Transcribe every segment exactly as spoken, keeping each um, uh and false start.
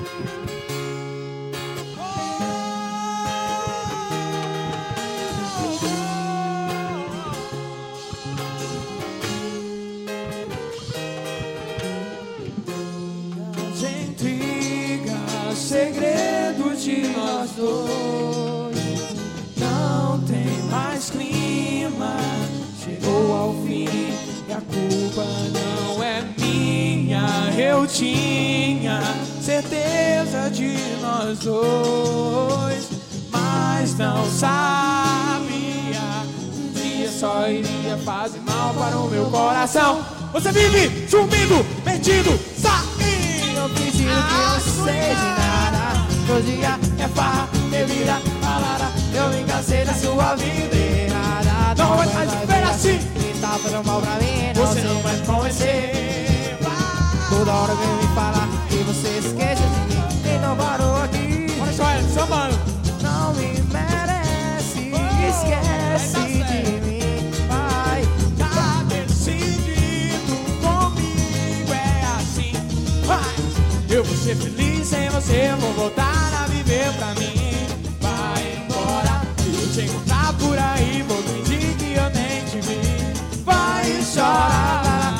Segredo de nós dois, não tem mais clima. Chegou ao fim e a culpa não é minha. Eu tinha certeza de nós dois, mas não sabia. Um dia só iria fazer mal para o meu coração. Você vive sumindo, metido, saindo. Eu preciso que não seja nada. Todo dia é farra, bebida, balada. Eu me cansei da sua vida errada. Não vai mais viver assim. Que tá fazendo mal pra mim, não você sei. não vai conhecer. Toda hora vem me falar que você esquece de mim e não parou aqui. Olha só ele, chamando. Não me merece, esquece de mim. Vai, tá decidido comigo, é assim. Vai, eu vou ser feliz sem você, vou voltar a viver pra mim. Vai embora, e eu te encontrar por aí, vou fingir que eu nem te vi. Vai chorar.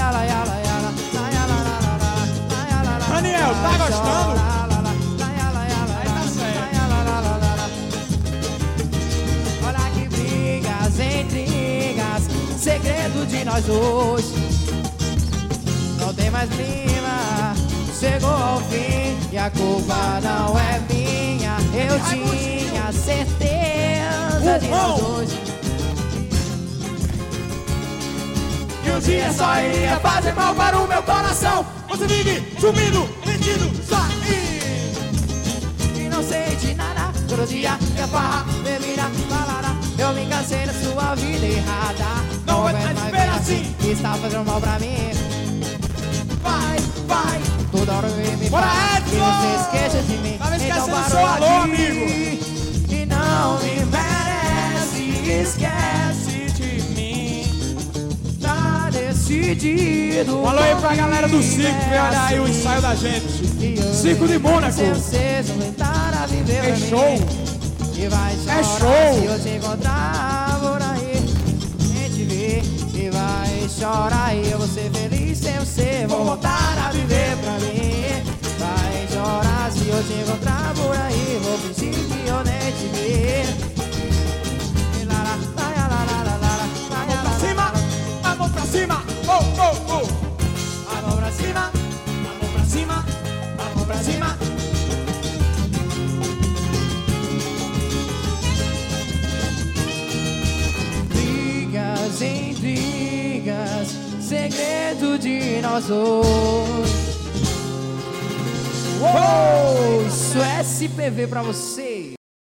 Daniel, tá gostando? Aí tá certo. Olha que brigas, intrigas, segredo de nós dois. Não tem mais clima, chegou ao fim e a culpa não é minha. Eu tinha certeza de nós dois. E um dia só iria fazer mal para o meu coração. Você vive sumindo, mentindo, saindo. E não sei de nada, todo dia é farra, bebida, balada. Eu me cansei da sua vida errada. Não vai mais viver assim. Está fazendo mal pra mim. Vai, vai. Toda hora vem me Bora, falar que Edson! você esqueça de mim. Tava esquecendo Então seu parou alô, aqui. amigo. E não me merece, esquece de mim. Tá decidido. Um alô aí pra galera do circo, comigo, vem olhar aí o assim. ensaio da gente. E eu Circo de Mônaco. se vocês não tentar a viver É pra mim. show. E vai chorar É show. se eu te encontrar por aí. Nem te ver. E vai chorar e eu vou ser feliz sem você. Vou voltar a viver pra mim. Vai chorar se eu te encontrar por aí. Vou fingir que eu nem te vi. E lá, lá, lá, lá, lá, lá, lá, lá, Mão pra cima, a mão pra cima. Oh, oh, oh. A mão pra cima, a mão pra cima, a mão pra cima. Brigas, intrigas, segredo de nós dois. Uou, isso é S P V pra você.